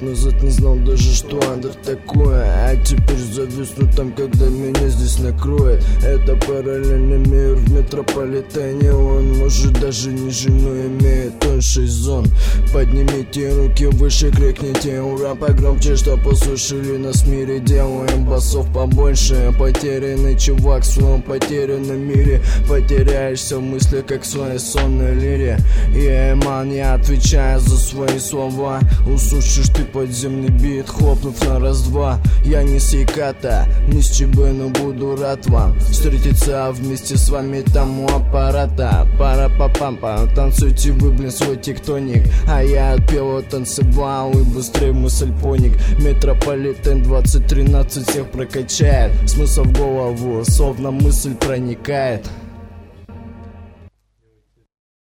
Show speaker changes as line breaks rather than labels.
назад не знал даже, что андер такое. А теперь зависну там, когда меня здесь накроет. Это параллельный мир в метрополитене. Он может даже не жену имеет, он 6 зон. Поднимите руки выше, крикните ура погромче, чтоб услышали нас в мире. Делаем басов побольше. Потерянный чувак в своем потерянном мире. Потеряешься в мыслях, как в своей сонной лире. Ман, я отвечаю за свои слова. Услышишь ты подземный бит, хлопнув на раз-два. Я не с Яката, не с ЧБ, но буду рад вам встретиться вместе с вами там у аппарата. Пара-па-пам-пам, танцуйте вы, блин, свой тектоник. А я отпел, танцевал и быстрее мысль поник. Метрополитен 2013 всех прокачает. Смысл в голову, словно мысль проникает.